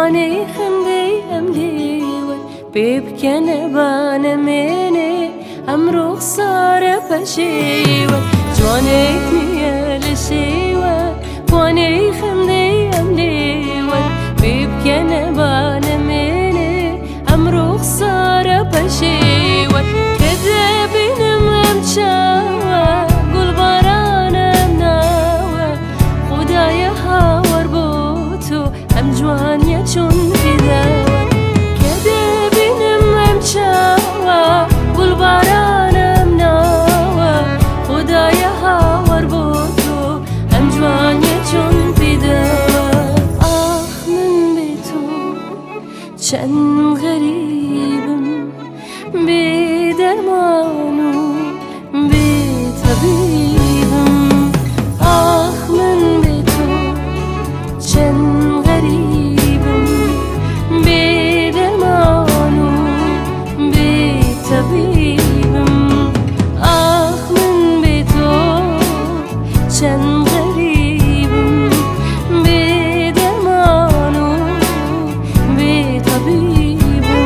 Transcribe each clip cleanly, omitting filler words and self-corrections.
جوانی خندی املیوت ببکنه بانمینه ام رخسار پشیوت جوانی نیل شیوت جوانی خندی املیوت ببکنه بانمینه ام رخسار پشیوت کده بینم امچاوه گل بارانم ناوه خدای هاور بو تو ام جوانیه چون فداوت کده بینم امچاوه گل بارانم ناوه خدای هاور بو تو ام جوانیه چون فداوت آخ من بی تو چند غریبم بی درمان و بی طبیبم آخ من بی تو چند غریبم بی درمان و بی طبیبم آخ من بی تو چند غریبم بی درمان و بی طبیبم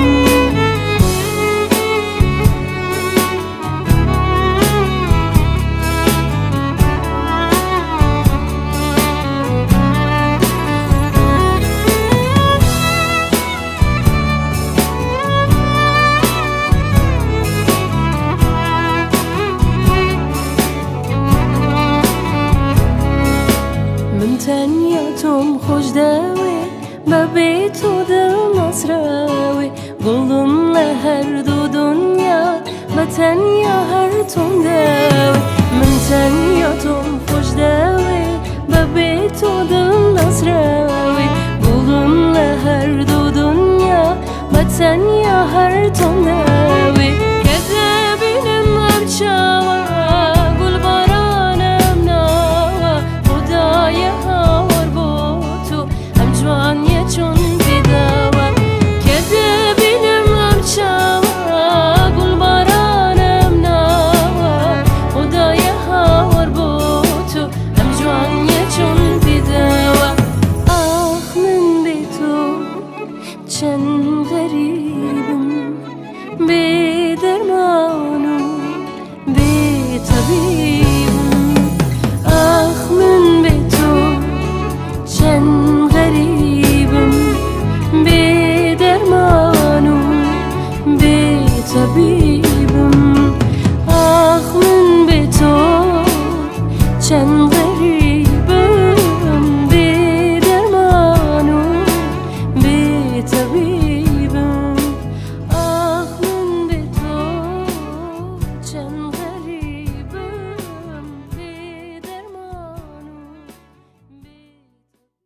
من تنیاتم خوش داوی با بی تو دل نصراوی گلم لهر دو دنیا با تنیا هر تون داوی من تنیاتم خوش داوی با بی تو دل نصراوی